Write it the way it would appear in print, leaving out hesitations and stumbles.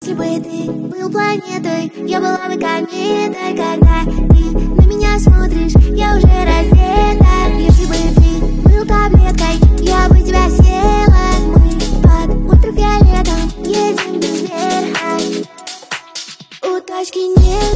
Если бы ты был планетой, я была бы кометой. Когда ты на меня смотришь, я уже раздета. Если бы ты был таблеткой, я бы тебя съела. Мы под ультрафиолетом едем без верха. У точки нет.